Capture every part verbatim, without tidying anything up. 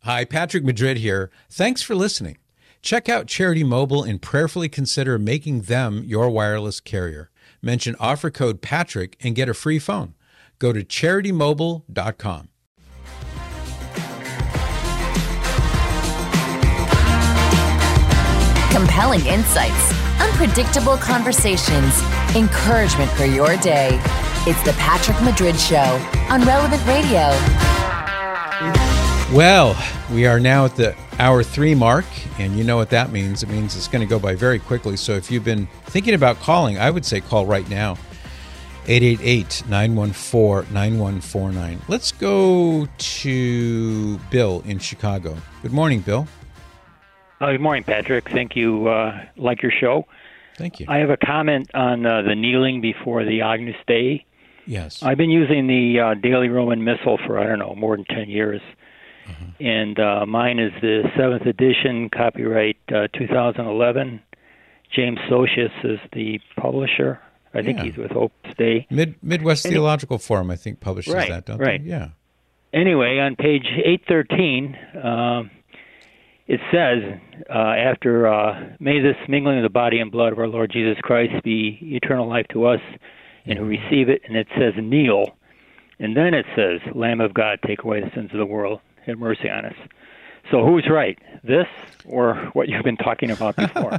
Hi, Patrick Madrid here. Thanks for listening. Check out Charity Mobile and prayerfully consider making them your wireless carrier. Mention offer code Patrick and get a free phone. Go to charity mobile dot com. Compelling insights, unpredictable conversations, encouragement for your day. It's the Patrick Madrid Show on Relevant Radio. Well, we are now at the hour three mark, and you know what that means. It means it's going to go by very quickly. So if you've been thinking about calling, I would say call right now, eight eight eight, nine one four, nine one four nine. Let's go to Bill in Chicago. Good morning, Bill. Uh, good morning, Patrick. Thank you. Uh, like your show. Thank you. I have a comment on uh, the kneeling before the Agnus Dei. Yes. I've been using the uh, Daily Roman Missal for, I don't know, more than ten years. Uh-huh. And uh, mine is the seventh edition, copyright uh, two thousand eleven. James Socius is the publisher. I think Yeah. he's with Opus Dei. Mid Midwest Any- Theological Forum, I think, publishes Right, that, don't right. they? Yeah. Anyway, on page eight thirteen, um, it says, uh, after, uh, may this mingling of the body and blood of our Lord Jesus Christ be eternal life to us and who receive it, and it says, kneel. And then it says, Lamb of God, take away the sins of the world, have mercy on us. So who's right, this or what you've been talking about before?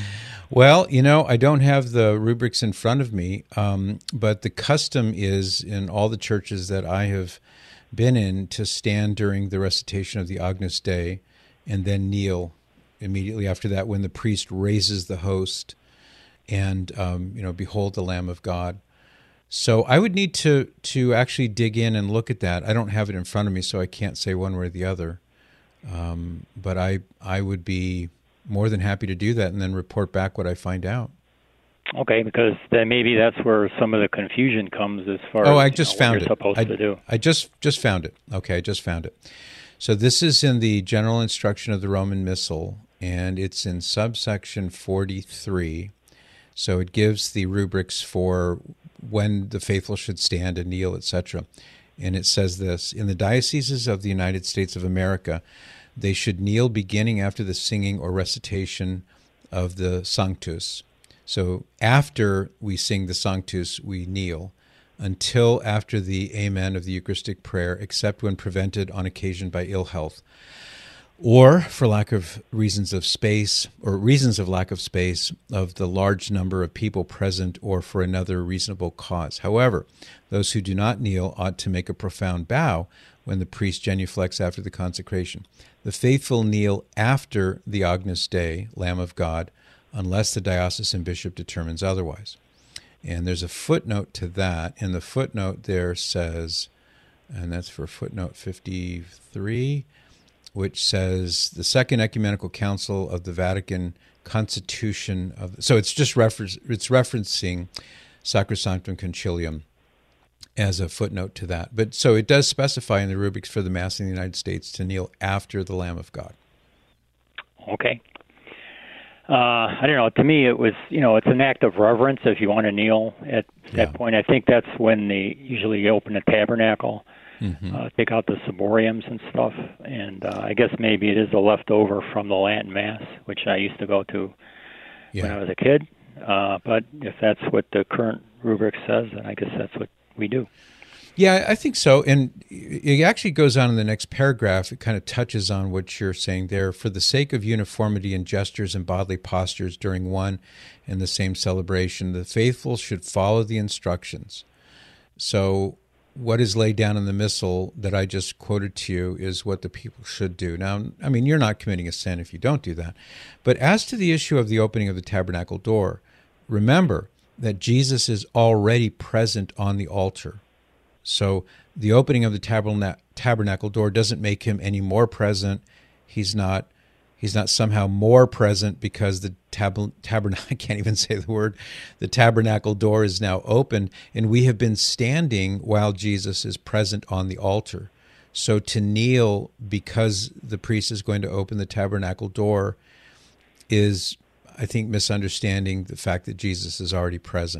Well, you know, I don't have the rubrics in front of me, um, but the custom is in all the churches that I have been in to stand during the recitation of the Agnus Dei and then kneel immediately after that when the priest raises the host and, um, you know, behold the Lamb of God. So I would need to, to actually dig in and look at that. I don't have it in front of me, so I can't say one way or the other. Um, but I I would be more than happy to do that and then report back what I find out. Okay, because then maybe that's where some of the confusion comes as far oh, as I just you know, found what you're it. supposed I, to do. I just just found it. Okay, I just found it. So this is in the General Instruction of the Roman Missal, and it's in subsection forty-three. So it gives the rubrics for when the faithful should stand and kneel, et cetera. And it says this: in the dioceses of the United States of America, they should kneel beginning after the singing or recitation of the Sanctus. So after we sing the Sanctus, we kneel until after the Amen of the Eucharistic prayer, except when prevented on occasion by ill health, or for lack of reasons of space, or reasons of lack of space of the large number of people present, or for another reasonable cause. However, those who do not kneel ought to make a profound bow when the priest genuflects after the consecration. The faithful kneel after the Agnus Dei, Lamb of God, unless the diocesan bishop determines otherwise. And there's a footnote to that, and the footnote there says, and that's for footnote fifty-three, which says the Second Ecumenical Council of the Vatican Constitution of, so it's just reference, it's referencing Sacrosanctum Concilium as a footnote to that. But so it does specify in the rubrics for the Mass in the United States to kneel after the Lamb of God. Okay. Uh, I don't know. To me, it was, you know, it's an act of reverence if you want to kneel at that Yeah. point. I think that's when they usually open the tabernacle, Mm-hmm. uh, take out the ciboriums and stuff. And uh, I guess maybe it is a leftover from the Latin Mass, which I used to go to Yeah. when I was a kid. Uh, but if that's what the current rubric says, then I guess that's what we do. Yeah, I think so. And it actually goes on in the next paragraph. It kind of touches on what you're saying there. For the sake of uniformity in gestures and bodily postures during one and the same celebration, the faithful should follow the instructions. So what is laid down in the Missal that I just quoted to you is what the people should do. Now, I mean, you're not committing a sin if you don't do that. But as to the issue of the opening of the tabernacle door, remember that Jesus is already present on the altar. So the opening of the taberna- tabernacle door doesn't make him any more present. He's not he's not somehow more present because the tab- tabernacle, I can't even say the word, the tabernacle door is now open, and we have been standing while Jesus is present on the altar. So to kneel because the priest is going to open the tabernacle door is, I think, misunderstanding the fact that Jesus is already present.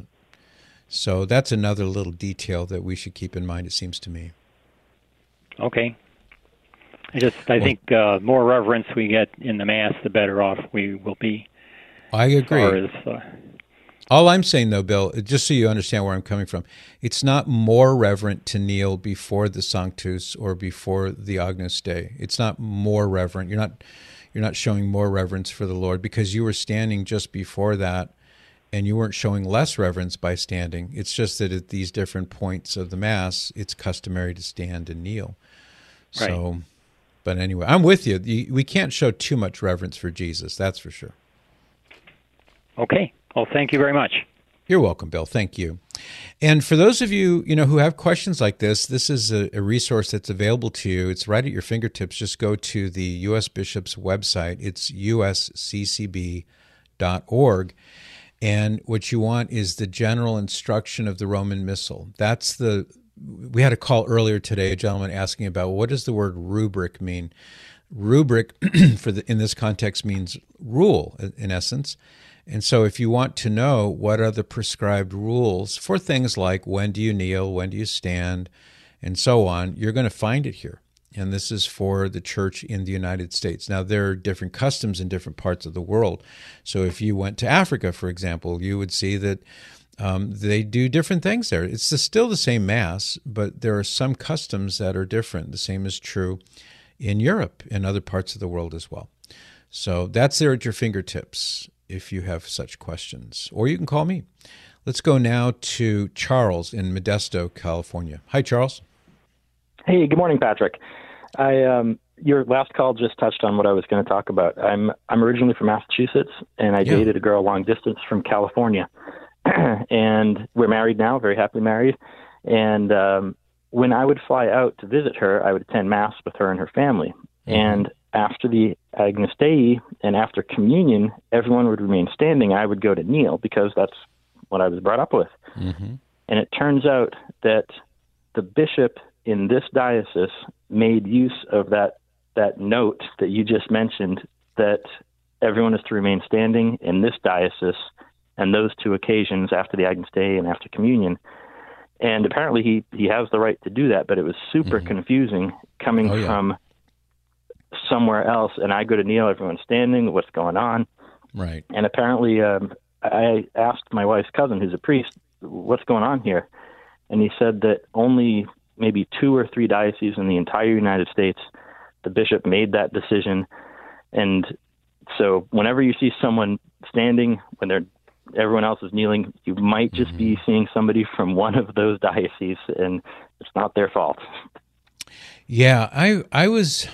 So that's another little detail that we should keep in mind, it seems to me. Okay. I just, I well, think uh, more reverence we get in the Mass, the better off we will be. I agree. As as, uh, All I'm saying, though, Bill, just so you understand where I'm coming from, it's not more reverent to kneel before the Sanctus or before the Agnus Dei. It's not more reverent. You're not, you're not showing more reverence for the Lord because you were standing just before that, and you weren't showing less reverence by standing. It's just that at these different points of the Mass, it's customary to stand and kneel. Right. So, but anyway, I'm with you. We can't show too much reverence for Jesus, that's for sure. Okay. Well, thank you very much. You're welcome, Bill. Thank you. And for those of you, you know, who have questions like this, this is a, a resource that's available to you. It's right at your fingertips. Just go to the U S Bishop's website. It's U S C C B dot org. And what you want is the general instruction of the Roman Missal. That's the, we had a call earlier today, a gentleman asking about what does the word rubric mean? Rubric for the, in this context means rule, in essence. And so if you want to know what are the prescribed rules for things like when do you kneel, when do you stand, and so on, you're going to find it here. And this is for the church in the United States. Now, there are different customs in different parts of the world. So if you went to Africa, for example, you would see that um, they do different things there. It's the, still the same Mass, but there are some customs that are different. The same is true in Europe and other parts of the world as well. So that's there at your fingertips if you have such questions. Or you can call me. Let's go now to Charles in Modesto, California. Hi, Charles. Hey, good morning, Patrick. I um, your last call just touched on what I was going to talk about. I'm I'm originally from Massachusetts, and I yeah. dated a girl long distance from California, and we're married now, very happily married. And um, when I would fly out to visit her, I would attend Mass with her and her family. Mm-hmm. And after the Agnus Dei and after communion, everyone would remain standing. I would go to kneel because that's what I was brought up with. Mm-hmm. And it turns out that the bishop in this diocese made use of that that note that you just mentioned, that everyone is to remain standing in this diocese and those two occasions after the Agnus Dei and after communion. And apparently he, he has the right to do that, but it was super mm-hmm. confusing coming oh, yeah. from somewhere else, and I go to kneel, everyone's standing, what's going on? Right. And apparently um, I asked my wife's cousin, who's a priest, what's going on here? And he said that only maybe two or three dioceses in the entire United States, the bishop made that decision. And so whenever you see someone standing when they're everyone else is kneeling, you might just mm-hmm. be seeing somebody from one of those dioceses, and it's not their fault. Yeah, I I was...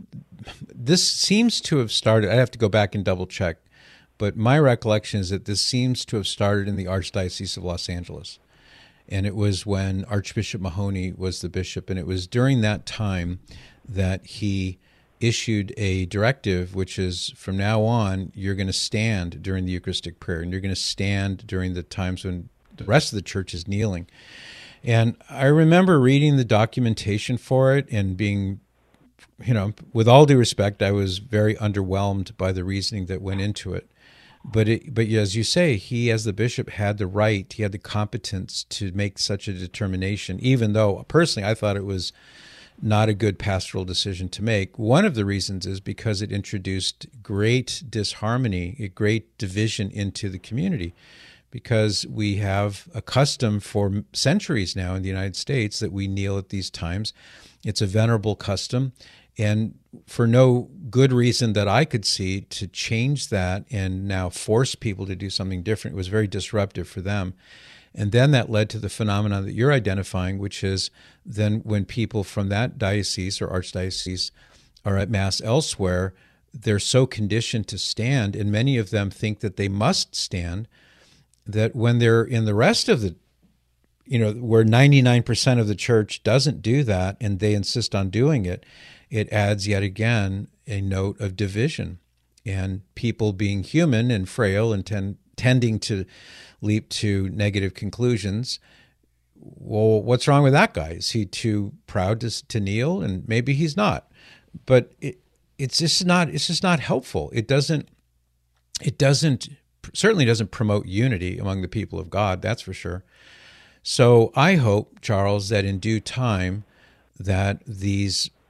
This seems to have started, I have to go back and double check, but my recollection is that this seems to have started in the Archdiocese of Los Angeles. And it was when Archbishop Mahoney was the bishop, and it was during that time that he issued a directive, which is from now on, you're going to stand during the Eucharistic prayer, and you're going to stand during the times when the rest of the church is kneeling. And I remember reading the documentation for it and being, you know, with all due respect, I was very underwhelmed by the reasoning that went into it. But it, but as you say, he as the bishop had the right, he had the competence to make such a determination, even though personally I thought it was not a good pastoral decision to make. One of the reasons is because it introduced great disharmony, a great division into the community, because we have a custom for centuries now in the United States that we kneel at these times. It's a venerable custom. And for no good reason that I could see, to change that and now force people to do something different was very disruptive for them. And then that led to the phenomenon that you're identifying, which is then when people from that diocese or archdiocese are at Mass elsewhere, they're so conditioned to stand, and many of them think that they must stand, that when they're in the rest of the, you know, where ninety-nine percent of the church doesn't do that and they insist on doing it, it adds yet again a note of division. And people being human and frail and ten, tending to leap to negative conclusions, well, what's wrong with that guy? Is he too proud to, to kneel? And maybe he's not. But it, it's just not. It's just not helpful. It doesn't. It doesn't. Certainly doesn't promote unity among the people of God. That's for sure. So I hope, Charles, that in due time, that these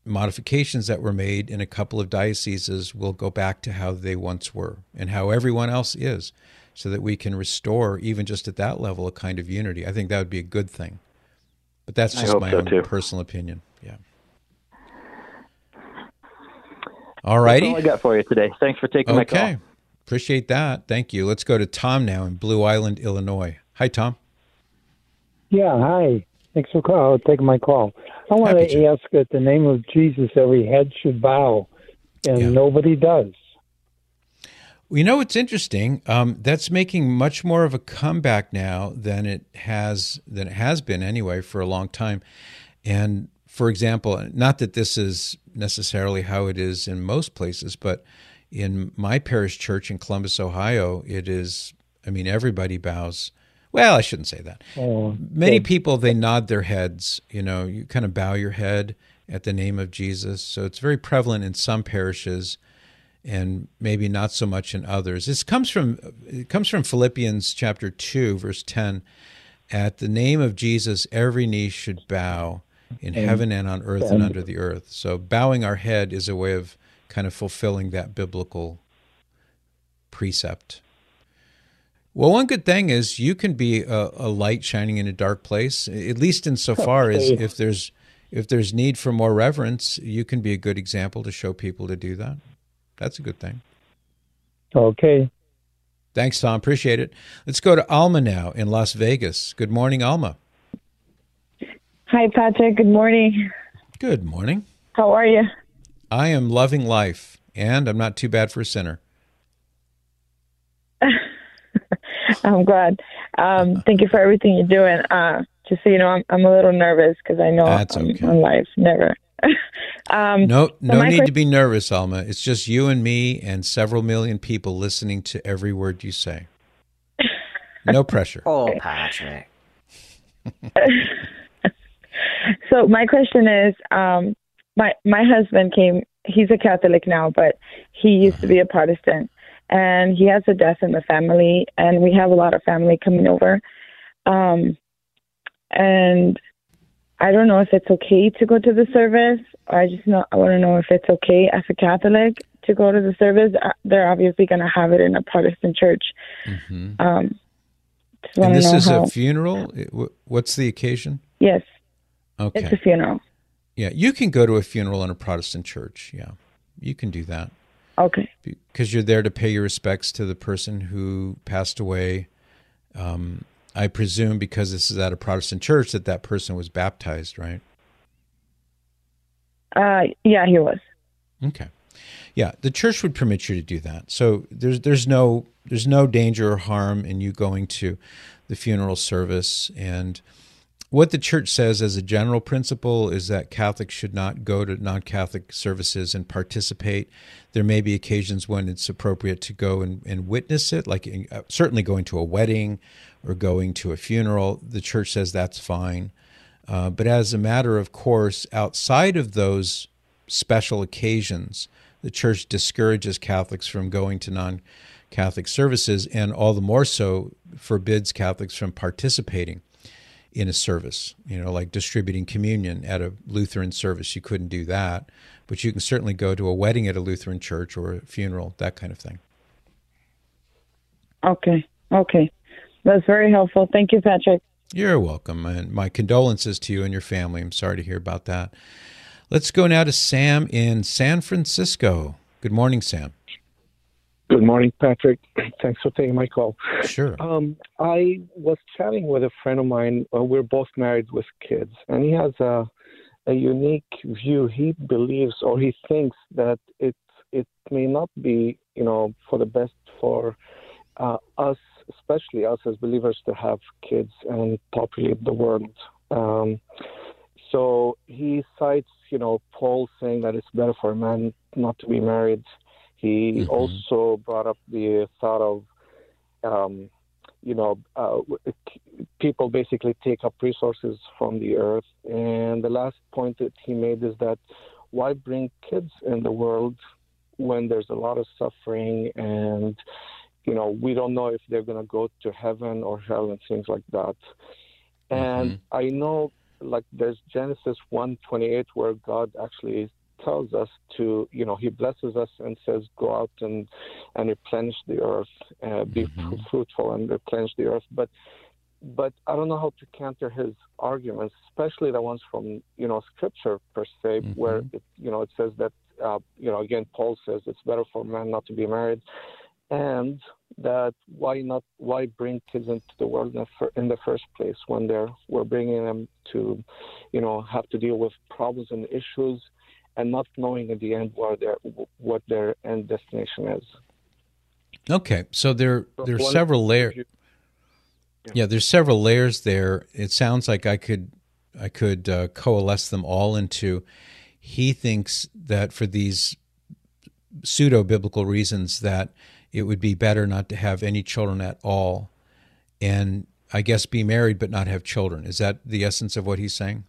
modifications that were made in a couple of dioceses will go back to how they once were and how everyone else is, so that we can restore, even just at that level, a kind of unity. I think that would be a good thing. But that's I just hope my so own too. personal opinion. Yeah. All righty. That's all I got for you today. Thanks for taking my call. Okay. Appreciate that. Thank you. Let's go to Tom now in Blue Island, Illinois. Hi, Tom. Yeah, hi. Thanks for call, taking my call. I want Happy to to. ask, at the name of Jesus, every head should bow, and Yeah. nobody does. Well, you know what's interesting? Um, that's making much more of a comeback now than it has than it has been anyway for a long time. And for example, not that this is necessarily how it is in most places, but in my parish church in Columbus, Ohio, it is. I mean, everybody bows. Well, I shouldn't say that. Oh, Many good. people, they nod their heads. You know, you kind of bow your head at the name of Jesus. So it's very prevalent in some parishes, and maybe not so much in others. This comes from it comes from Philippians chapter two, verse ten. At the name of Jesus, every knee should bow in heaven and on earth and under the earth. So bowing our head is a way of kind of fulfilling that biblical precept. Well, one good thing is you can be a, a light shining in a dark place, at least insofar as if there's if there's need for more reverence, you can be a good example to show people to do that. That's a good thing. Okay. Thanks, Tom. Appreciate it. Let's go to Alma now in Las Vegas. Good morning, Alma. Hi, Patrick. Good morning. Good morning. How are you? I am loving life, and I'm not too bad for a sinner. I'm glad. Um, thank you for everything you're doing. Uh, just so you know, I'm, I'm a little nervous because I know That's I'm okay. on life. Never. um, No, so no my need que- to be nervous, Alma. It's just you and me and several million people listening to every word you say. No pressure. Oh, Patrick. So my question is, um, my my husband came. He's a Catholic now, but he used to be a Protestant, and he has a death in the family, and we have a lot of family coming over. Um, and I don't know if it's okay to go to the service. Or I just know I want to know if it's okay as a Catholic to go to the service. Uh, They're obviously going to have it in a Protestant church. Mm-hmm. Um, just And wanna this know is how, a funeral? It- wh- What's the occasion? Yes, Okay. it's a funeral. Yeah, you can go to a funeral in a Protestant church. Yeah, you can do that Okay. because you're there to pay your respects to the person who passed away. Um, I presume because this is at a Protestant church that that person was baptized, right? Uh, yeah, he was. Okay. Yeah, the church would permit you to do that. So there's there's no there's no danger or harm in you going to the funeral service. And what the church says as a general principle is that Catholics should not go to non-Catholic services and participate. There may be occasions when it's appropriate to go and, and witness it, like in, uh, certainly going to a wedding or going to a funeral. The church says that's fine. Uh, but as a matter of course, outside of those special occasions, the church discourages Catholics from going to non-Catholic services, and all the more so forbids Catholics from participating in a service, you know, like distributing communion at a Lutheran service. You couldn't do that, but you can certainly go to a wedding at a Lutheran church or a funeral, that kind of thing. Okay. Okay. That's very helpful. Thank you, Patrick. You're welcome, and my condolences to you and your family. I'm sorry to hear about that. Let's go now to Sam in San Francisco. Good morning, Sam. Good morning, Patrick. Thanks for taking my call. Sure. Um, I was chatting with a friend of mine. Uh, we're both married with kids, and he has a a unique view. He believes, or he thinks, that it it may not be, you know, for the best for uh, us, especially us as believers, to have kids and populate the world. Um, so he cites, you know, Paul saying that it's better for a man not to be married. He Mm-hmm. also brought up the thought of, um, you know, uh, people basically take up resources from the earth. And the last point that he made is that why bring kids in the world when there's a lot of suffering and, you know, we don't know if they're going to go to heaven or hell and things like that. And Mm-hmm. I know, like, there's Genesis one twenty-eight where God actually tells us to, you know, he blesses us and says, go out and, and replenish the earth, uh, be mm-hmm. fruitful and replenish the earth. But but I don't know how to counter his arguments, especially the ones from, you know, Scripture per se, mm-hmm. where, it, you know, it says that, uh, you know, again, Paul says it's better for a man not to be married. And that why not? Why bring kids into the world in the, fir- in the first place when they're we're bringing them to, you know, have to deal with problems and issues, and not knowing in the end what their what their end destination is. Okay, so there So there's one- several layers. Yeah. Yeah, there's several layers there. It sounds like I could I could uh, coalesce them all into. He thinks that for these pseudo biblical reasons that it would be better not to have any children at all, and I guess be married but not have children. Is that the essence of what he's saying?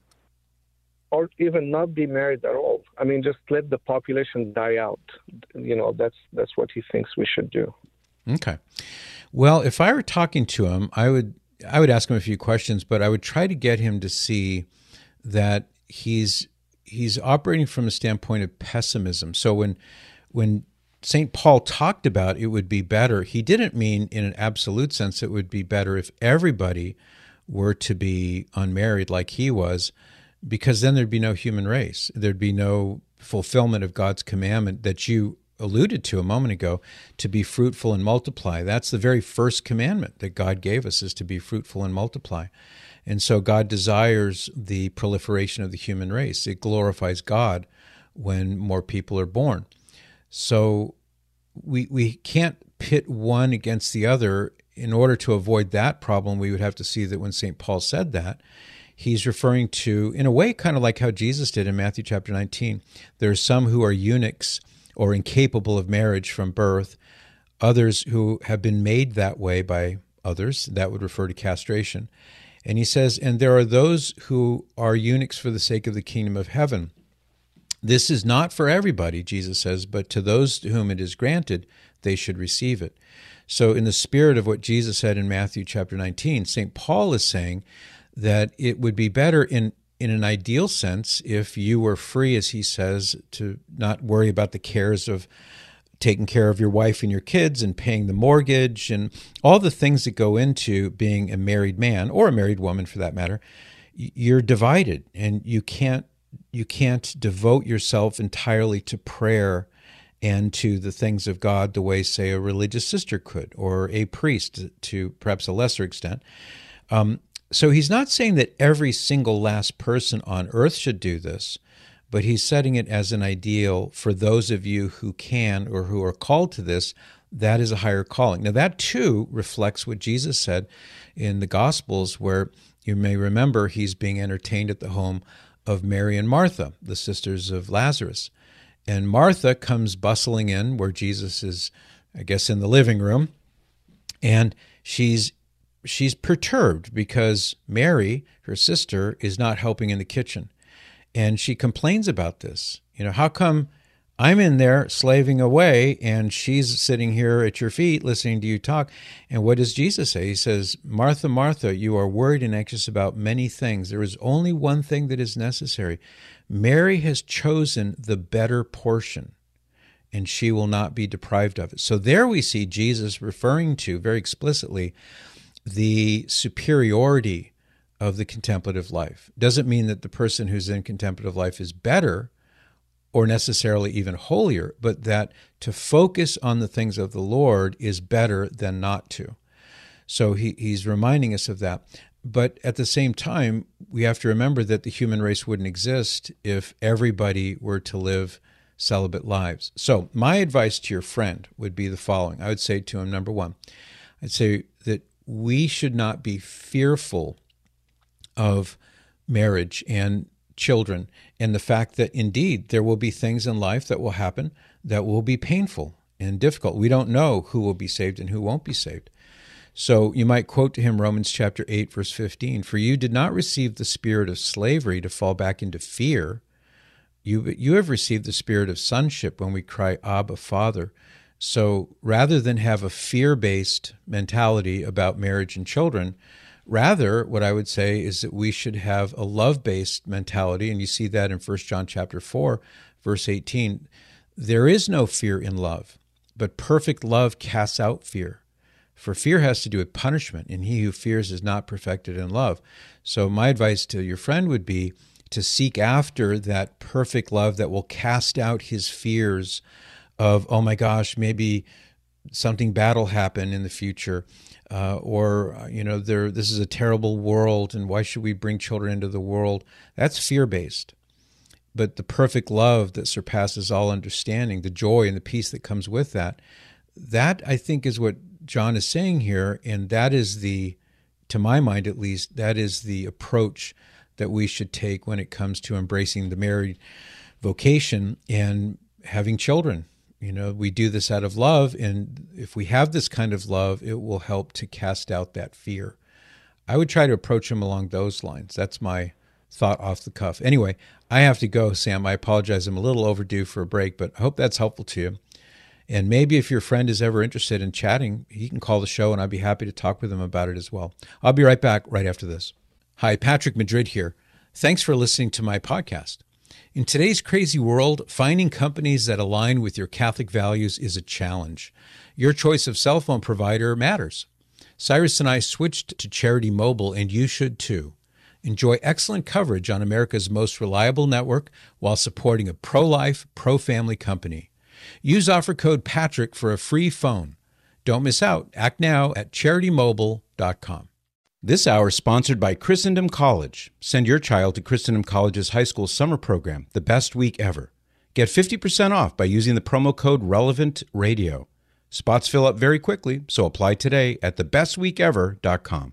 Or even not be married at all. I mean, just let the population die out. You know, that's that's what he thinks we should do. Okay. Well, if I were talking to him, I would I would ask him a few questions, but I would try to get him to see that he's he's operating from a standpoint of pessimism. So when when Saint Paul talked about it would be better, he didn't mean in an absolute sense it would be better if everybody were to be unmarried like he was, because then there'd be no human race. There'd be no fulfillment of God's commandment that you alluded to a moment ago, to be fruitful and multiply. That's the very first commandment that God gave us, is to be fruitful and multiply. And so God desires the proliferation of the human race. It glorifies God when more people are born. So we we can't pit one against the other. In order to avoid that problem, we would have to see that when Saint Paul said that, he's referring to, in a way, kind of like how Jesus did in Matthew chapter nineteen. There are some who are eunuchs or incapable of marriage from birth, others who have been made that way by others. That would refer to castration. And he says, and there are those who are eunuchs for the sake of the kingdom of heaven. This is not for everybody, Jesus says, but to those to whom it is granted, they should receive it. So in the spirit of what Jesus said in Matthew chapter nineteen, Saint Paul is saying that it would be better in, in an ideal sense if you were free, as he says, to not worry about the cares of taking care of your wife and your kids and paying the mortgage and all the things that go into being a married man, or a married woman for that matter. You're divided, and you can't you can't devote yourself entirely to prayer and to the things of God the way, say, a religious sister could, or a priest to perhaps a lesser extent. Um, so he's not saying that every single last person on earth should do this, but he's setting it as an ideal for those of you who can or who are called to this. That is a higher calling. Now, that too reflects what Jesus said in the Gospels, where you may remember he's being entertained at the home of Mary and Martha, the sisters of Lazarus. And Martha comes bustling in where Jesus is, I guess, in the living room, and she's she's perturbed because Mary, her sister, is not helping in the kitchen. And she complains about this. You know, how come I'm in there slaving away and she's sitting here at your feet listening to you talk? And what does Jesus say? He says, Martha, Martha, you are worried and anxious about many things. There is only one thing that is necessary. Mary has chosen the better portion, and she will not be deprived of it. So there we see Jesus referring to very explicitly the superiority of the contemplative life. Doesn't mean that the person who's in contemplative life is better or necessarily even holier, but that to focus on the things of the Lord is better than not to. So he, he's reminding us of that. But at the same time, we have to remember that the human race wouldn't exist if everybody were to live celibate lives. So my advice to your friend would be the following. I would say to him, number one, I'd say that we should not be fearful of marriage and children, and the fact that indeed there will be things in life that will happen that will be painful and difficult. We don't know who will be saved and who won't be saved. So you might quote to him Romans chapter eight, verse fifteen, for you did not receive the spirit of slavery to fall back into fear. You, you have received the spirit of sonship when we cry, Abba, Father. So rather than have a fear-based mentality about marriage and children, rather, what I would say is that we should have a love-based mentality, and you see that in First John chapter four, verse eighteen, there is no fear in love, but perfect love casts out fear. For fear has to do with punishment, and he who fears is not perfected in love. So my advice to your friend would be to seek after that perfect love that will cast out his fears of, oh my gosh, maybe something bad will happen in the future, uh, or, you know, there, this is a terrible world, and why should we bring children into the world? That's fear-based. But the perfect love that surpasses all understanding, the joy and the peace that comes with that, that I think is what John is saying here, and that is the, to my mind at least, that is the approach that we should take when it comes to embracing the married vocation and having children. You know, we do this out of love, and if we have this kind of love, it will help to cast out that fear. I would try to approach him along those lines. That's my thought off the cuff. Anyway, I have to go, Sam. I apologize. I'm a little overdue for a break, but I hope that's helpful to you. And maybe if your friend is ever interested in chatting, he can call the show, and I'd be happy to talk with him about it as well. I'll be right back right after this. Hi, Patrick Madrid here. Thanks for listening to my podcast. In today's crazy world, finding companies that align with your Catholic values is a challenge. Your choice of cell phone provider matters. Cyrus and I switched to Charity Mobile, and you should too. Enjoy excellent coverage on America's most reliable network while supporting a pro-life, pro-family company. Use offer code Patrick for a free phone. Don't miss out. Act now at charity mobile dot com. This hour is sponsored by Christendom College. Send your child to Christendom College's high school summer program, the best week ever. Get fifty percent off by using the promo code Relevant Radio. Spots fill up very quickly, so apply today at the best week ever dot com.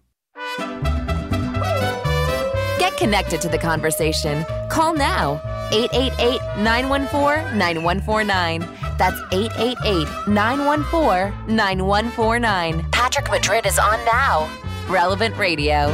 Get connected to the conversation. Call now. eight eight eight, nine one four, nine one four nine. That's eight eight eight, nine one four, nine one four nine. Patrick Madrid is on now. Relevant Radio.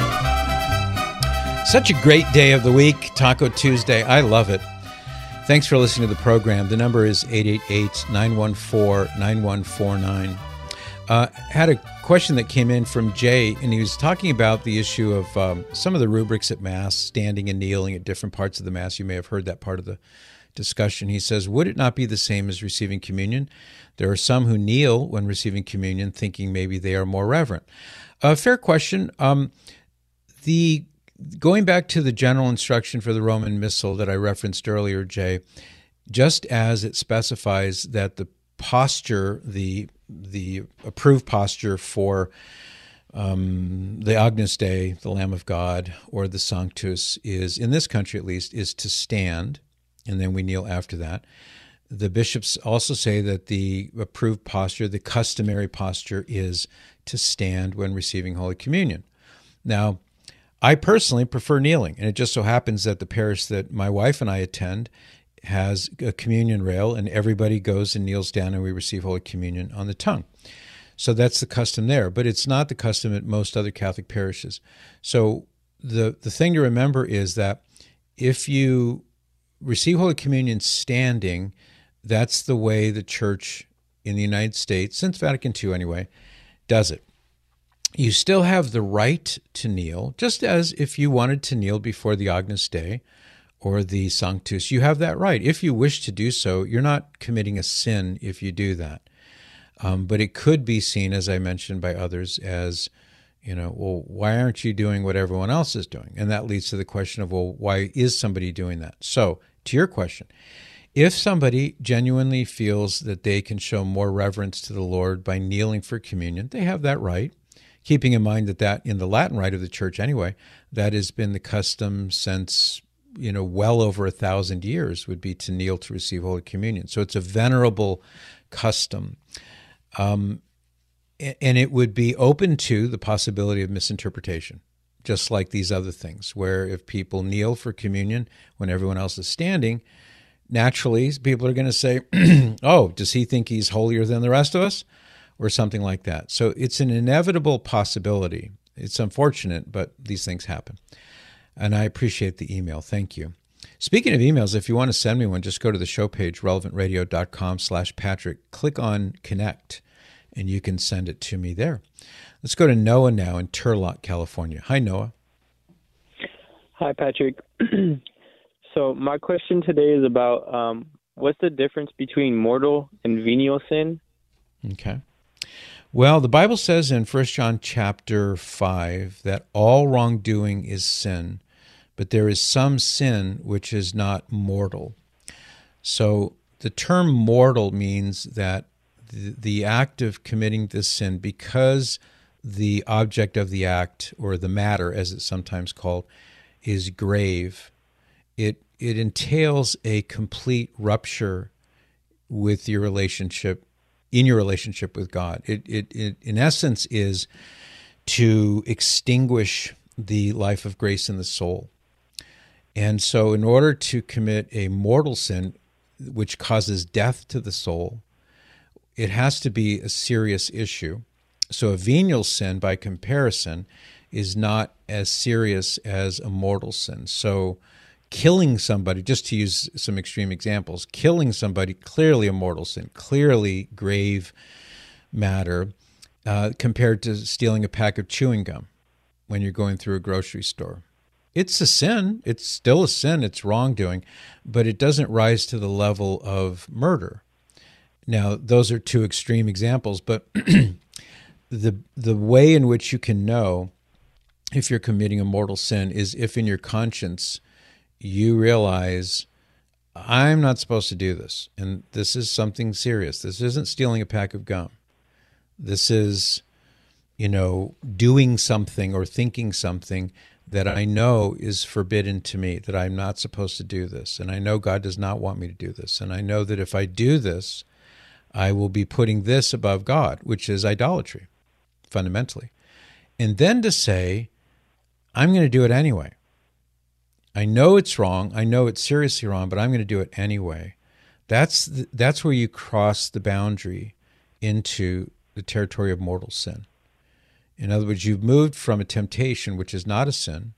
Such a great day of the week, Taco Tuesday. I love it. Thanks for listening to the program. The number is eight eight eight, nine one four, nine one four nine. Uh, had a question that came in from Jay, and he was talking about the issue of um, some of the rubrics at Mass, standing and kneeling at different parts of the Mass. You may have heard that part of the discussion. He says, would it not be the same as receiving communion? There are some who kneel when receiving communion, thinking maybe they are more reverent. A uh, fair question. Um, the going back to the general instruction for the Roman Missal that I referenced earlier, Jay, just as it specifies that the posture, the the approved posture for um, the Agnus Dei, the Lamb of God, or the Sanctus is, in this country at least, is to stand, and then we kneel after that. The bishops also say that the approved posture, the customary posture, is to stand when receiving Holy Communion. Now, I personally prefer kneeling, and it just so happens that the parish that my wife and I attend has a communion rail, and everybody goes and kneels down, and we receive Holy Communion on the tongue. So that's the custom there, but it's not the custom at most other Catholic parishes. So the, the thing to remember is that if you receive Holy Communion standing, that's the way the Church in the United States, since Vatican Two anyway, does it. You still have the right to kneel, just as if you wanted to kneel before the Agnus Dei or the Sanctus. You have that right. If you wish to do so, you're not committing a sin if you do that. Um, but it could be seen, as I mentioned by others, as, you know, well, why aren't you doing what everyone else is doing? And that leads to the question of, well, why is somebody doing that? So, to your question, if somebody genuinely feels that they can show more reverence to the Lord by kneeling for communion, they have that right, keeping in mind that that, in the Latin rite of the Church anyway, that has been the custom since, you know, well over a thousand years, would be to kneel to receive Holy Communion. So it's a venerable custom. Um, and it would be open to the possibility of misinterpretation, just like these other things, where if people kneel for communion when everyone else is standing, naturally people are going to say, oh, does he think he's holier than the rest of us? Or something like that. So it's an inevitable possibility. It's unfortunate, but these things happen. And I appreciate the email. Thank you. Speaking of emails, if you want to send me one, just go to the show page, relevant radio dot com slash Patrick. Click on Connect, and you can send it to me there. Let's go to Noah now in Turlock, California. Hi, Noah. Hi, Patrick. So my question today is about um, what's the difference between mortal and venial sin? Okay. Well, the Bible says in First John chapter five that all wrongdoing is sin, but there is some sin which is not mortal. So the term mortal means that the, the act of committing this sin, because the object of the act, or the matter as it's sometimes called, is grave, it it entails a complete rupture with your relationship, in your relationship with God. It, it, it in essence is to extinguish the life of grace in the soul. And so in order to commit a mortal sin, which causes death to the soul, it has to be a serious issue. So a venial sin, by comparison, is not as serious as a mortal sin. So killing somebody, just to use some extreme examples, killing somebody, clearly a mortal sin, clearly grave matter, uh, compared to stealing a pack of chewing gum when you're going through a grocery store. It's a sin. It's still a sin. It's wrongdoing, but it doesn't rise to the level of murder. Now, those are two extreme examples, but the the way in which you can know if you're committing a mortal sin is if in your conscience you realize, I'm not supposed to do this, and this is something serious. This isn't stealing a pack of gum. This is, you know, doing something or thinking something that I know is forbidden to me, that I'm not supposed to do this, and I know God does not want me to do this, and I know that if I do this, I will be putting this above God, which is idolatry, fundamentally. And then to say, I'm going to do it anyway. I know it's wrong. I know it's seriously wrong, but I'm going to do it anyway. That's the, that's where you cross the boundary into the territory of mortal sin. In other words, you've moved from a temptation, which is not a sin,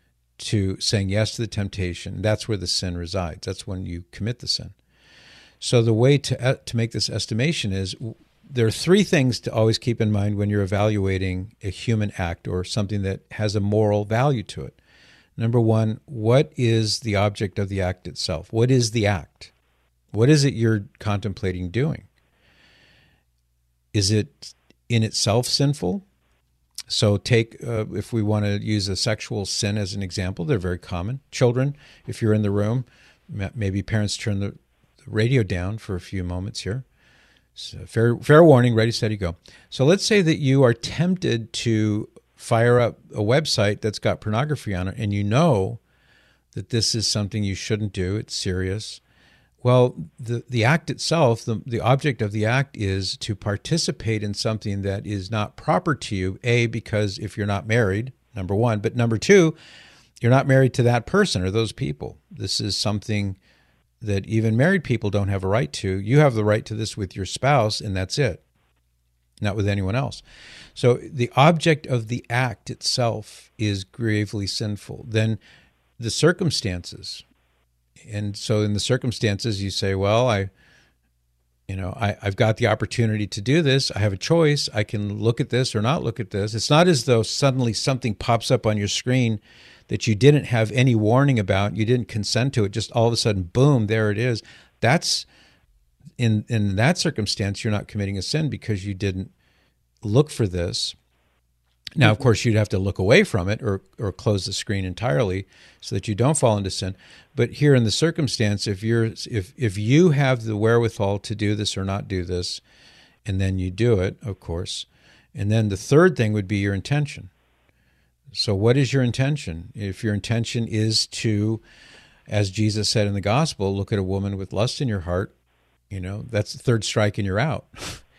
to saying yes to the temptation. That's where the sin resides. That's when you commit the sin. So the way to to make this estimation is, there are three things to always keep in mind when you're evaluating a human act or something that has a moral value to it. Number one, what is the object of the act itself? What is the act? What is it you're contemplating doing? Is it in itself sinful? So take, uh, if we want to use a sexual sin as an example, they're very common. Children, if you're in the room, maybe parents turn the radio down for a few moments here. So fair, fair warning, ready, steady, go. So let's say that you are tempted to fire up a website that's got pornography on it, and you know that this is something you shouldn't do, it's serious. Well, the, the act itself, the, the object of the act is to participate in something that is not proper to you, A, because if you're not married, number one, but number two, you're not married to that person or those people. This is something that even married people don't have a right to. You have the right to this with your spouse, and that's it, not with anyone else. So the object of the act itself is gravely sinful. Then the circumstances. And so in the circumstances, you say, well, I, you know, I, I've got the opportunity to do this. I have a choice. I can look at this or not look at this. It's not as though suddenly something pops up on your screen that you didn't have any warning about, you didn't consent to it, just all of a sudden, boom, there it is. That's, in, in that circumstance, you're not committing a sin because you didn't look for this. Now, of course, you'd have to look away from it or or close the screen entirely so that you don't fall into sin. But here in the circumstance, if you're if if you have the wherewithal to do this or not do this, and then you do it, of course, and then the third thing would be your intention. So what is your intention? If your intention is to, as Jesus said in the gospel, look at a woman with lust in your heart, you know, that's the third strike and you're out.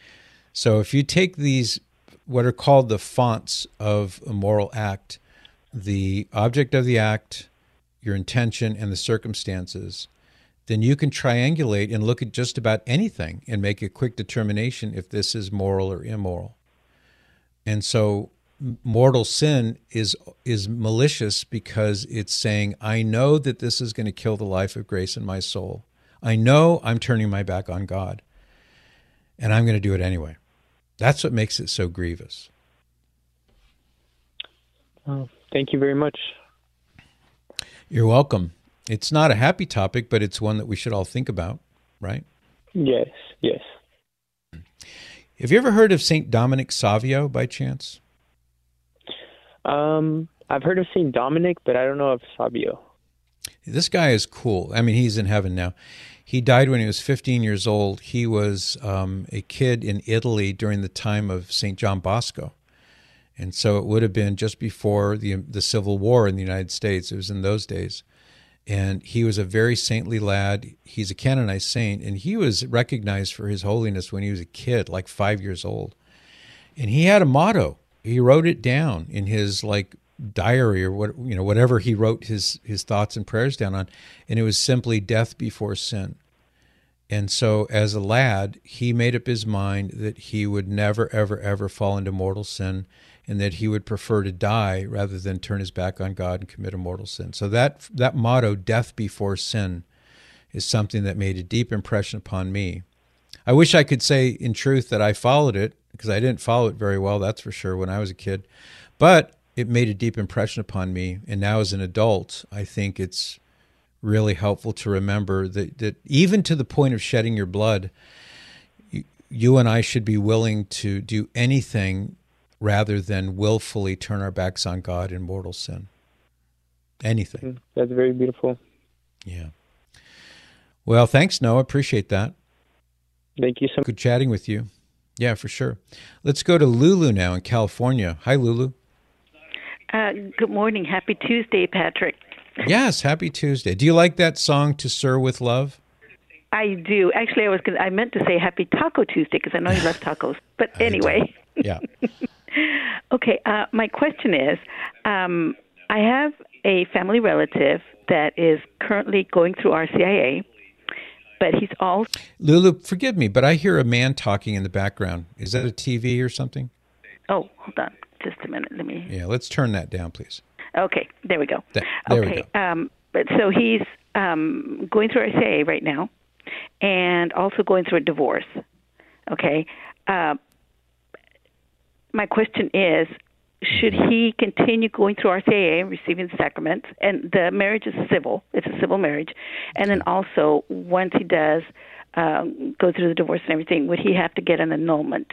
So if you take these, what are called the fonts of a moral act, the object of the act, your intention, and the circumstances, then you can triangulate and look at just about anything and make a quick determination if this is moral or immoral. And so mortal sin is is malicious because it's saying, I know that this is going to kill the life of grace in my soul. I know I'm turning my back on God, and I'm going to do it anyway. That's what makes it so grievous. Oh, thank you very much. You're welcome. It's not a happy topic, but it's one that we should all think about, right? Yes, yes. Have you ever heard of Saint Dominic Savio by chance? Um, I've heard of Saint Dominic, but I don't know of Savio. This guy is cool. I mean, he's in heaven now. He died when he was fifteen years old. He was um, a kid in Italy during the time of Saint John Bosco. And so it would have been just before the the Civil War in the United States. It was in those days. And he was a very saintly lad. He's a canonized saint, and he was recognized for his holiness when he was a kid, like five years old. And he had a motto. He wrote it down in his like diary or what you know whatever he wrote his his thoughts and prayers down on, and it was simply death before sin. And so as a lad, he made up his mind that he would never, ever, ever fall into mortal sin, and that he would prefer to die rather than turn his back on God and commit a mortal sin. So that that motto, death before sin, is something that made a deep impression upon me. I wish I could say in truth that I followed it, because I didn't follow it very well, that's for sure, when I was a kid. But it made a deep impression upon me, and now as an adult, I think it's really helpful to remember that, that even to the point of shedding your blood, you, you and I should be willing to do anything rather than willfully turn our backs on God in mortal sin. Anything. That's very beautiful. Yeah. Well, thanks, Noah. Appreciate that. Thank you so much. Good chatting with you. Yeah, for sure. Let's go to Lulu now in California. Hi, Lulu. Uh, good morning. Happy Tuesday, Patrick. Yes, happy Tuesday. Do you like that song, To Sir with Love? I do. Actually, I was gonna, I meant to say Happy Taco Tuesday because I know you love tacos. But anyway. Yeah. Okay, uh, my question is, um, I have a family relative that is currently going through R C I A, but he's also... Lulu, forgive me, but I hear a man talking in the background. Is that a T V or something? Oh, hold on. Just a minute. Let me... Yeah, let's turn that down, please. Okay, there we go. Th- there okay, we go. Um, but so he's um, going through R C I A right now and also going through a divorce. Okay. Uh, my question is, should he continue going through R C I A and receiving the sacraments? And the marriage is civil. It's a civil marriage. And then also, once he does uh, go through the divorce and everything, would he have to get an annulment?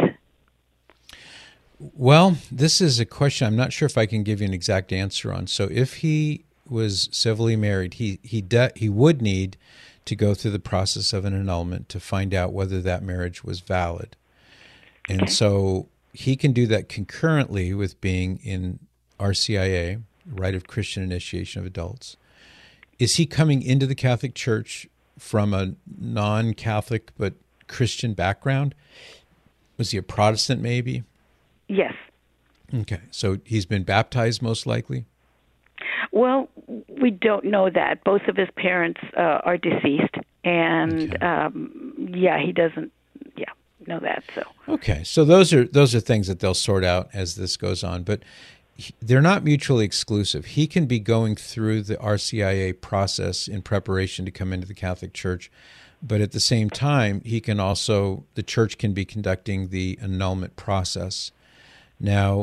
Well, this is a question I'm not sure if I can give you an exact answer on. So if he was civilly married, he he de- he would need to go through the process of an annulment to find out whether that marriage was valid. And Okay. so he can do that concurrently with being in R C I A, Rite of Christian Initiation of Adults. Is he coming into the Catholic Church from a non-Catholic but Christian background? Was he a Protestant maybe? Yes. Okay, so he's been baptized most likely? Well, we don't know that. Both of his parents uh, are deceased, and Okay. um, yeah, he doesn't. Yeah, know that. So Okay, so those are those are things that they'll sort out as this goes on, but he- they're not mutually exclusive. He can be going through the R C I A process in preparation to come into the Catholic Church, but at the same time, he can also the church can be conducting the annulment process. Now,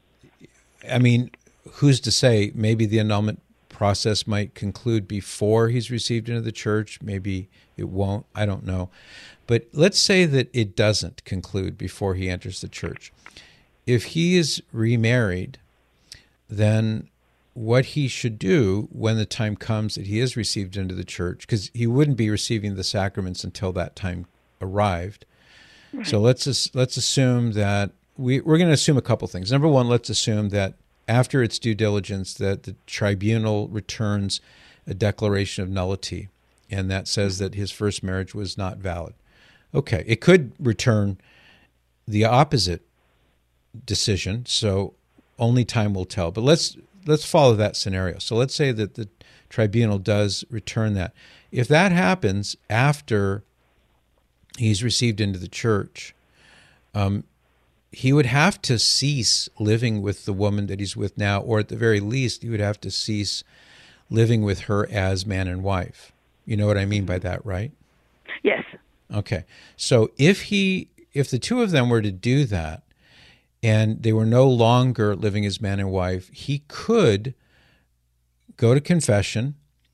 I mean, who's to say? Maybe the annulment process might conclude before he's received into the church. Maybe it won't. I don't know. But let's say that it doesn't conclude before he enters the church. If he is remarried, then what he should do when the time comes that he is received into the church, because he wouldn't be receiving the sacraments until that time arrived. So let's as- let's assume that we, we're going to assume a couple things. Number one, let's assume that after its due diligence, that the tribunal returns a declaration of nullity, and that says that his first marriage was not valid. Okay, it could return the opposite decision, so only time will tell. But let's let's follow that scenario. So let's say that the tribunal does return that. If that happens after he's received into the church, um, he would have to cease living with the woman that he's with now, or at the very least, he would have to cease living with her as man and wife. You know what I mean by that, right? yes. Okay. So if he, if the two of them were to do that, and they were no longer living as man and wife, he could go to confession,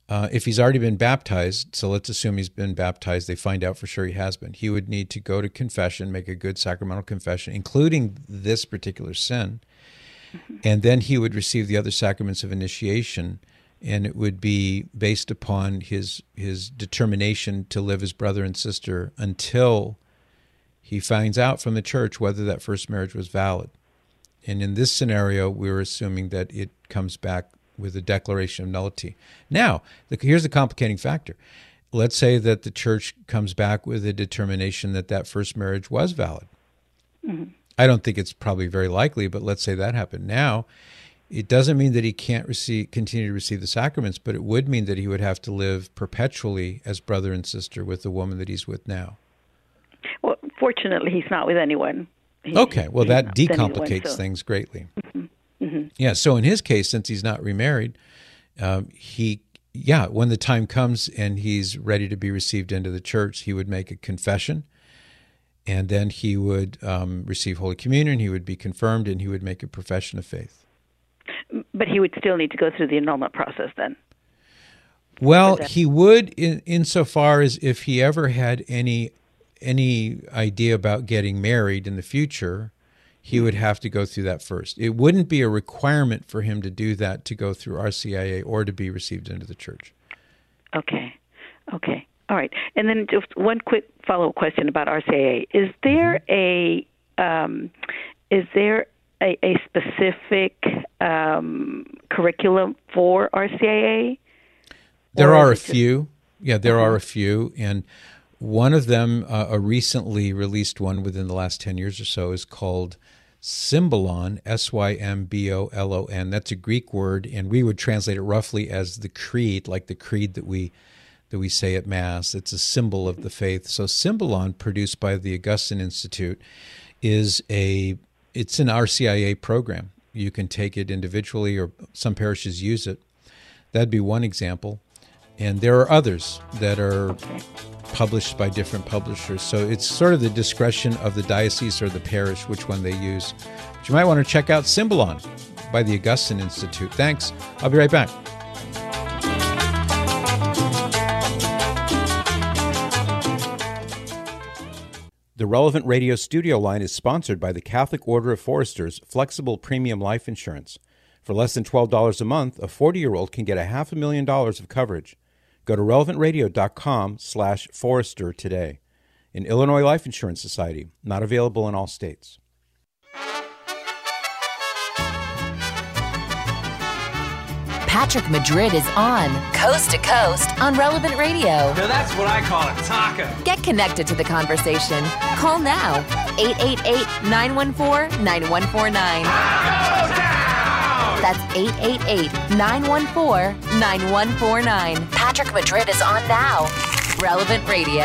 uh, if he's already been baptized, so let's assume he's been baptized, they find out for sure he has been, he would need to go to confession, make a good sacramental confession, including this particular sin, mm-hmm. and then he would receive the other sacraments of initiation, and it would be based upon his his determination to live as brother and sister until he finds out from the church whether that first marriage was valid. And in this scenario, we're assuming that it comes back with a declaration of nullity. Now, the, here's the complicating factor. Let's say that the church comes back with a determination that that first marriage was valid. Mm-hmm. I don't think it's probably very likely, but let's say that happened. Now, it doesn't mean that he can't receive, continue to receive the sacraments, but it would mean that he would have to live perpetually as brother and sister with the woman that he's with now. Well, fortunately, he's not with anyone. He, okay, well, that decomplicates anyone, so. things greatly. Mm-hmm. Mm-hmm. Yeah, so in his case, since he's not remarried, um, he, yeah, when the time comes and he's ready to be received into the church, he would make a confession, and then he would um, receive Holy Communion, he would be confirmed, and he would make a profession of faith. But he would still need to go through the annulment process then? Well, he would in insofar as if he ever had any any idea about getting married in the future, he would have to go through that first. It wouldn't be a requirement for him to do that, to go through R C I A or to be received into the church. Okay. Okay. All right. And then just one quick follow-up question about R C I A. Is there mm-hmm. a um, is there a, a specific um, curriculum for R C I A? There are a few. Yeah, there uh-huh. are a few. And one of them, uh, a recently released one within the last ten years or so, is called Symbolon, S Y M B O L O N. That's a Greek word, and we would translate it roughly as the creed, like the creed that we that we say at Mass. It's a symbol of the faith. So Symbolon, produced by the Augustine Institute, is a it's an R C I A program. You can take it individually, or some parishes use it. That'd be one example. And there are others that are published by different publishers. So it's sort of the discretion of the diocese or the parish which one they use. But you might want to check out Symbolon by the Augustine Institute. Thanks. I'll be right back. The Relevant Radio studio line is sponsored by the Catholic Order of Foresters Flexible Premium Life Insurance. For less than twelve dollars a month, a forty-year-old can get a half a million dollars of coverage. Go to relevant radio dot com slash forester today. An Illinois Life Insurance Society, not available in all states. Patrick Madrid is on Coast to Coast on Relevant Radio. Now that's what I call a taco. Get connected to the conversation. Call now, eight eight eight, nine one four, nine one four nine. Taco down! That's eight eight eight, nine one four, nine one four nine. Patrick Madrid is on now. Relevant Radio.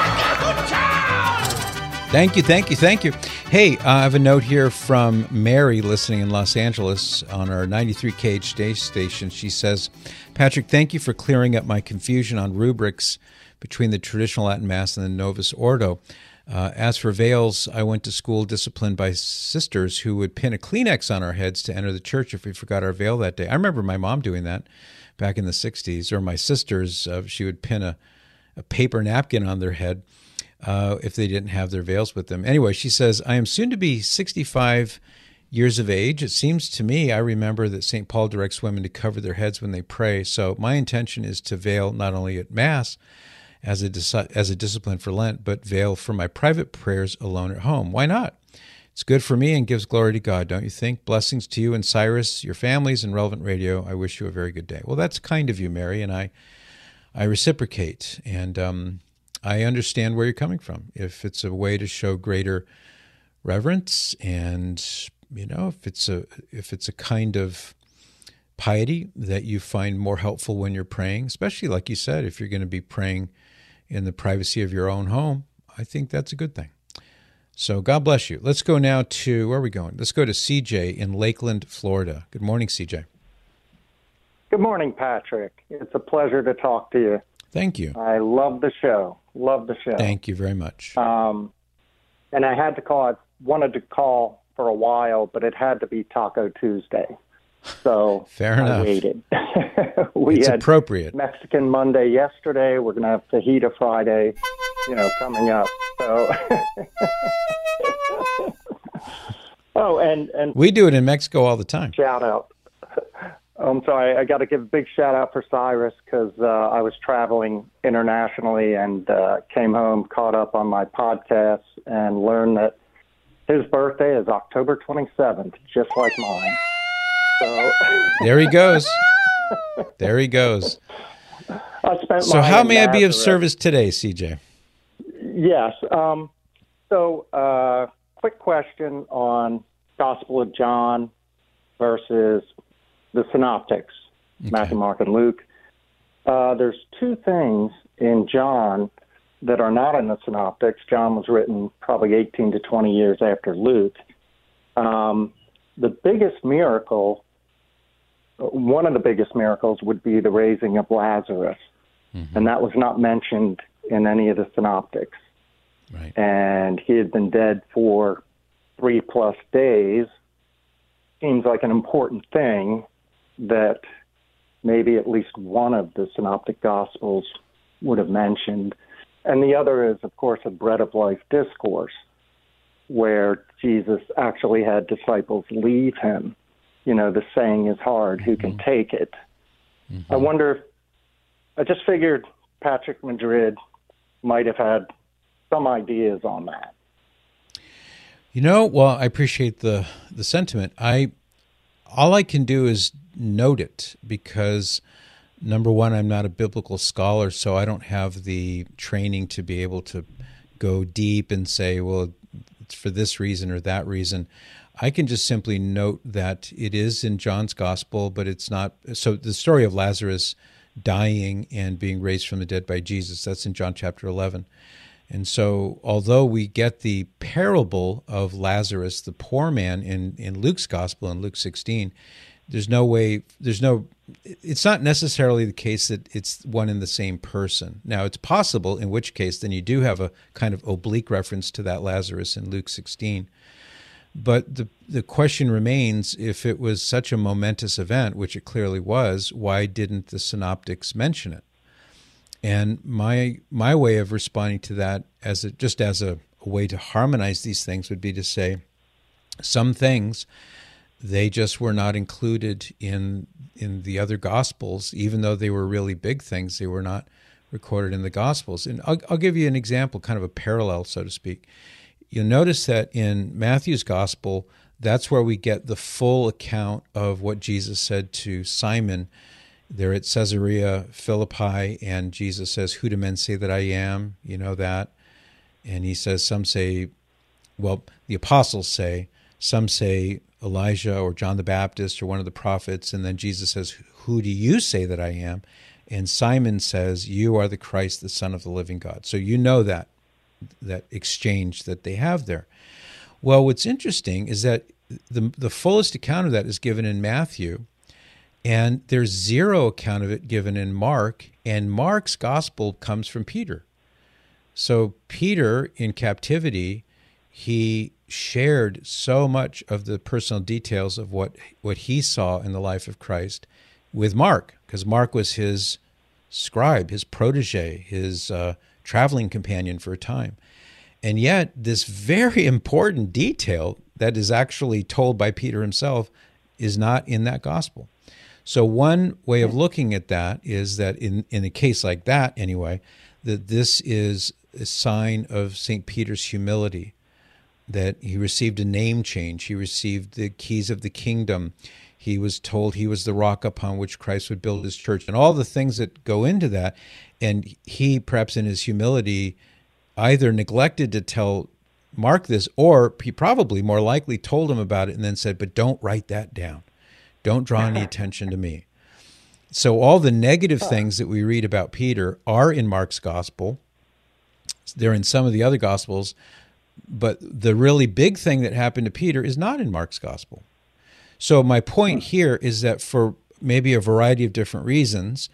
Thank you, thank you, thank you. Hey, uh, I have a note here from Mary listening in Los Angeles on our ninety-three K H D station. She says, Patrick, thank you for clearing up my confusion on rubrics between the traditional Latin Mass and the Novus Ordo. Uh, as for veils, I went to school disciplined by sisters who would pin a Kleenex on our heads to enter the church if we forgot our veil that day. I remember my mom doing that back in the sixties, or my sisters, uh, she would pin a, a paper napkin on their head uh, if they didn't have their veils with them. Anyway, she says, I am soon to be sixty-five years of age. It seems to me, I remember that Saint Paul directs women to cover their heads when they pray. So my intention is to veil not only at Mass, as a as a discipline for Lent, but veil for my private prayers alone at home. Why not? It's good for me and gives glory to God, don't you think? Blessings to you and Cyrus, your families, and Relevant Radio. I wish you a very good day. Well, that's kind of you, Mary, and I I reciprocate, and um, I understand where you're coming from. If it's a way to show greater reverence, and you know, if it's a if it's a kind of piety that you find more helpful when you're praying, especially like you said, if you're going to be praying in the privacy of your own home, I think that's a good thing. So God bless you. Let's go now to, where are we going? Let's go to C J in Lakeland, Florida. Good morning, C J. Good morning, Patrick. It's a pleasure to talk to you. Thank you. I love the show. Love the show. Thank you very much. Um, and I had to call, I wanted to call for a while, but it had to be Taco Tuesday. So Fair I enough. waited. we It's had appropriate. Mexican Monday yesterday. We're going to have Fajita Friday, you know, coming up. So, oh, and and We do it in Mexico all the time. shout out. I'm sorry, I got to give a big shout out for Cyrus because uh, I was traveling internationally and uh, came home, caught up on my podcasts, and learned that his birthday is October twenty-seventh, just like mine. So There he goes. There he goes. I spent So mine how in may I be of Nazareth. service today, C J? Yes. Um, so, uh, quick question on Gospel of John versus the Synoptics, Matthew, Mark, and Luke. Uh, there's two things in John that are not in the Synoptics. John was written probably eighteen to twenty years after Luke. Um, the biggest miracle, one of the biggest miracles, would be the raising of Lazarus. Mm-hmm. And that was not mentioned in any of the Synoptics. Right. And he had been dead for three plus days. Seems like an important thing that maybe at least one of the Synoptic Gospels would have mentioned. And the other is, of course, a bread of life discourse where Jesus actually had disciples leave him. You know, the saying is hard, who can take it? Mm-hmm. I wonder if, I just figured Patrick Madrid might have had some ideas on that. You know, well, I appreciate the, the sentiment. I all I can do is note it because, number one, I'm not a biblical scholar, so I don't have the training to be able to go deep and say, well, it's for this reason or that reason. I can just simply note that it is in John's gospel, but it's not. So the story of Lazarus dying and being raised from the dead by Jesus, that's in John chapter eleven. And so although we get the parable of Lazarus, the poor man, in, in Luke's gospel, in Luke sixteen, there's no way, there's no, it's not necessarily the case that it's one and the same person. Now, it's possible, in which case then you do have a kind of oblique reference to that Lazarus in Luke sixteen. But the the question remains, if it was such a momentous event, which it clearly was, why didn't the synoptics mention it? And my my way of responding to that, as a, just as a, a way to harmonize these things, would be to say some things, they just were not included in in the other Gospels, even though they were really big things. They were not recorded in the Gospels. And I'll, I'll give you an example, kind of a parallel, so to speak. You'll notice that in Matthew's Gospel, that's where we get the full account of what Jesus said to Simon. They're at Caesarea Philippi, and Jesus says, "Who do men say that I am?" You know that. And he says, some say, well, the apostles say, some say Elijah or John the Baptist or one of the prophets. And then Jesus says, "Who do you say that I am?" And Simon says, "You are the Christ, the Son of the living God." So you know that, that exchange that they have there. Well, what's interesting is that the the fullest account of that is given in Matthew, and there's zero account of it given in Mark, and Mark's gospel comes from Peter. So Peter, in captivity, he shared so much of the personal details of what, what he saw in the life of Christ with Mark, because Mark was his scribe, his protege, his uh, traveling companion for a time. And yet, this very important detail that is actually told by Peter himself is not in that gospel. So one way of looking at that is that in, in a case like that, anyway, that this is a sign of Saint Peter's humility, that he received a name change. He received the keys of the kingdom. He was told he was the rock upon which Christ would build his church, and all the things that go into that. And he, perhaps in his humility, either neglected to tell Mark this, or he probably more likely told him about it and then said, "But don't write that down. Don't draw any attention to me." So all the negative things that we read about Peter are in Mark's gospel. They're in some of the other gospels, but the really big thing that happened to Peter is not in Mark's gospel. So my point here is that for maybe a variety of different reasons,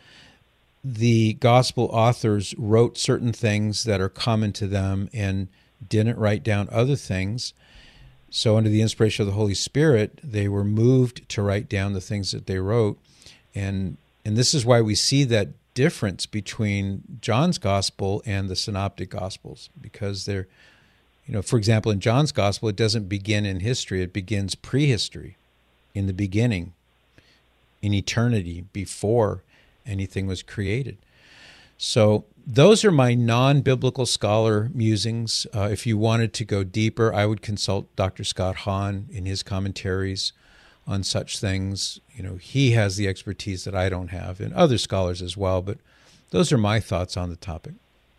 the gospel authors wrote certain things that are common to them and didn't write down other things. So under the inspiration of the Holy Spirit, they were moved to write down the things that they wrote. And and this is why we see that difference between John's Gospel and the Synoptic Gospels, because they're, you know, for example, in John's Gospel, it doesn't begin in history. It begins prehistory, in the beginning, in eternity, before anything was created. So those are my non-biblical scholar musings. Uh, if you wanted to go deeper, I would consult Doctor Scott Hahn in his commentaries on such things. You know, he has the expertise that I don't have, and other scholars as well. But those are my thoughts on the topic.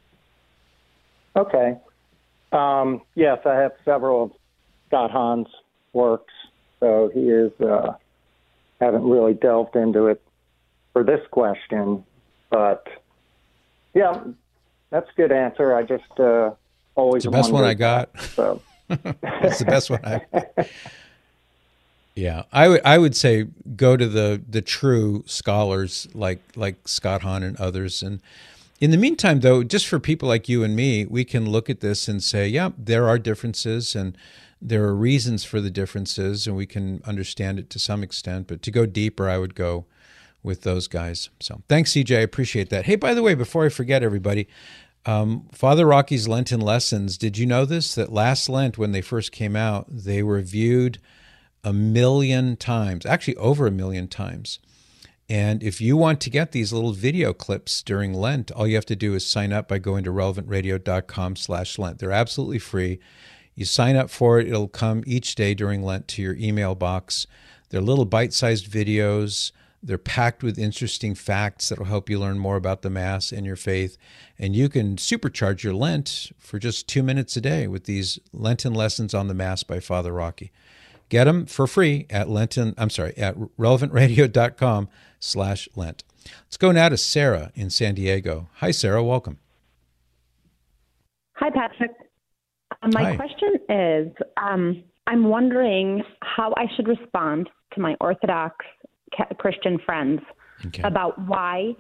Okay. Um, yes, I have several of Scott Hahn's works, so he is uh, haven't really delved into it for this question, but yeah, that's a good answer. I just uh, always it's the best one I got. That, so it's the best one I. Yeah, I would I would say go to the the true scholars like like Scott Hahn and others. And in the meantime, though, just for people like you and me, we can look at this and say, yeah, there are differences and there are reasons for the differences, and we can understand it to some extent. But to go deeper, I would go with those guys. So thanks, C J. I appreciate that. Hey, by the way, before I forget, everybody, um, Father Rocky's Lenten Lessons, did you know this? That last Lent, when they first came out, they were viewed a million times, actually over a million times. And if you want to get these little video clips during Lent, all you have to do is sign up by going to relevant radio dot com slash Lent. They're absolutely free. You sign up for it. It'll come each day during Lent to your email box. They're little bite-sized videos. They're packed with interesting facts that will help you learn more about the Mass and your faith. And you can supercharge your Lent for just two minutes a day with these Lenten Lessons on the Mass by Father Rocky. Get them for free at Lenten, I'm sorry, at relevant radio dot com slash Lent. Let's go now to Sarah in San Diego. Hi, Sarah. Welcome. Hi, Patrick. Uh, my Hi. question is, um, I'm wondering how I should respond to my Orthodox Christian friends okay. about why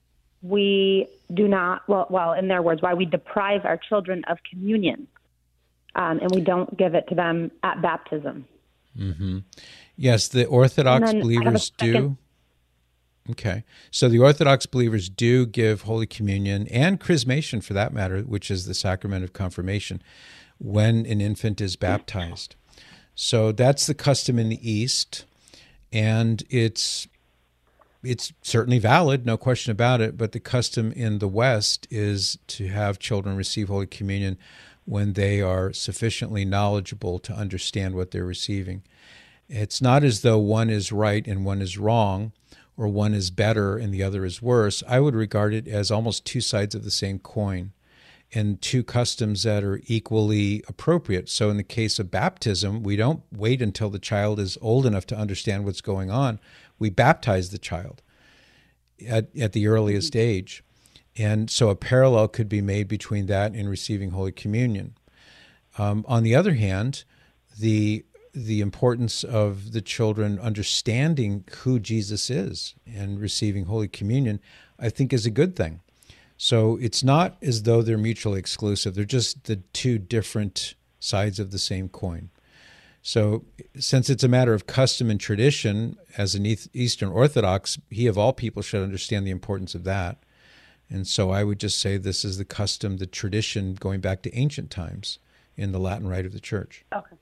we do not, well, well, in their words, why we deprive our children of communion um, and we don't give it to them at baptism. Mm-hmm. Yes, the Orthodox believers do. Okay. So the Orthodox believers do give Holy Communion and Chrismation, for that matter, which is the sacrament of confirmation, when an infant is baptized. So that's the custom in the East. And it's it's certainly valid, no question about it, but the custom in the West is to have children receive Holy Communion when they are sufficiently knowledgeable to understand what they're receiving. It's not as though one is right and one is wrong, or one is better and the other is worse. I would regard it as almost two sides of the same coin and two customs that are equally appropriate. So in the case of baptism, we don't wait until the child is old enough to understand what's going on. We baptize the child at, at the earliest age. And so a parallel could be made between that and receiving Holy Communion. Um, on the other hand, the the importance of the children understanding who Jesus is and receiving Holy Communion, I think, is a good thing. So it's not as though they're mutually exclusive. They're just the two different sides of the same coin. So since it's a matter of custom and tradition, as an Eastern Orthodox, he of all people should understand the importance of that. And so I would just say this is the custom, the tradition going back to ancient times in the Latin Rite of the Church. Okay.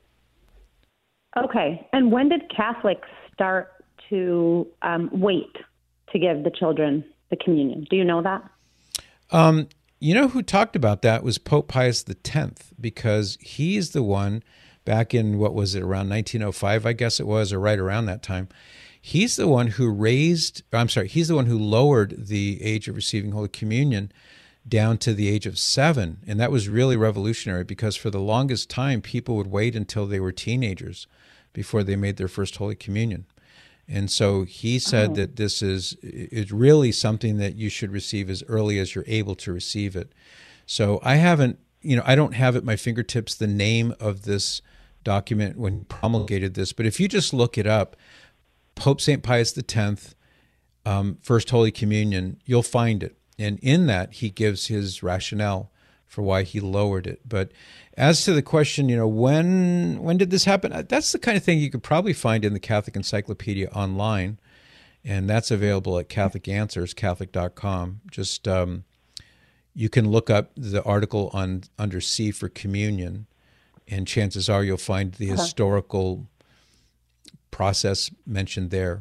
Okay. And when did Catholics start to um, wait to give the children the communion? Do you know that? Um, you know who talked about that was Pope Pius the Tenth, because he's the one back in, what was it, around nineteen oh five, I guess it was, or right around that time. He's the one who raised, I'm sorry, he's the one who lowered the age of receiving Holy Communion down to the age of seven. And that was really revolutionary, because for the longest time, people would wait until they were teenagers before they made their first Holy Communion. And so he said oh. that this is it's really something that you should receive as early as you're able to receive it. So I haven't, you know, I don't have at my fingertips the name of this document when he promulgated this, but if you just look it up, Pope Saint Pius the Tenth, um, First Holy Communion, you'll find it. And in that, he gives his rationale for why he lowered it. But as to the question, you know, when when did this happen? That's the kind of thing you could probably find in the Catholic Encyclopedia online, and that's available at Catholic Answers, Catholic dot com. Just um, you can look up the article on under C for communion, and chances are you'll find the uh-huh. historical process mentioned there.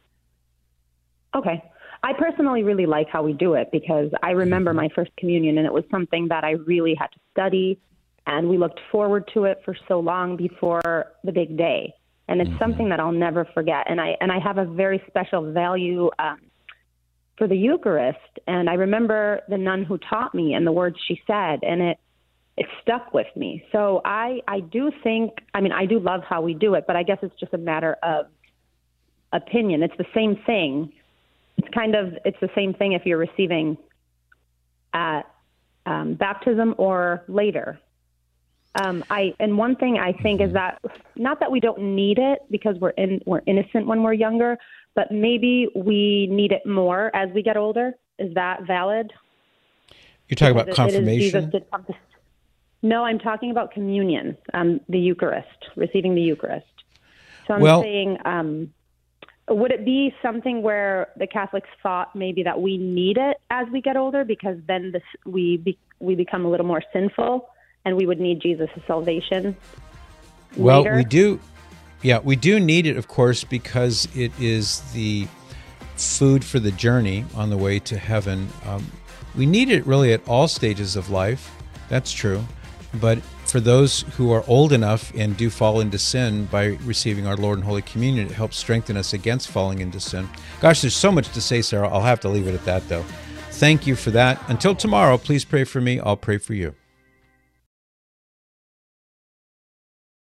Okay. I personally really like how we do it because I remember my first communion, and it was something that I really had to study, and we looked forward to it for so long before the big day. And it's mm-hmm. something that I'll never forget. And I and I have a very special value um, for the Eucharist. And I remember the nun who taught me and the words she said, and it it stuck with me. So I I do think, I mean, I do love how we do it, but I guess it's just a matter of opinion. It's the same thing. It's kind of, it's the same thing if you're receiving at um, baptism or later. Um, I and one thing I think is that, not that we don't need it because we're in we're innocent when we're younger, but maybe we need it more as we get older. Is that valid? You're talking because about it, confirmation? It is no, I'm talking about communion, um, the Eucharist, receiving the Eucharist. So I'm well, saying, um, would it be something where the Catholics thought maybe that we need it as we get older because then this, we be, we become a little more sinful and we would need Jesus' salvation well, later? we do. Yeah, we do need it, of course, because it is the food for the journey on the way to heaven. Um, we need it really at all stages of life. That's true. But for those who are old enough and do fall into sin by receiving our Lord in Holy Communion, it helps strengthen us against falling into sin. Gosh, there's so much to say, Sarah. I'll have to leave it at that, though. Thank you for that. Until tomorrow, please pray for me. I'll pray for you.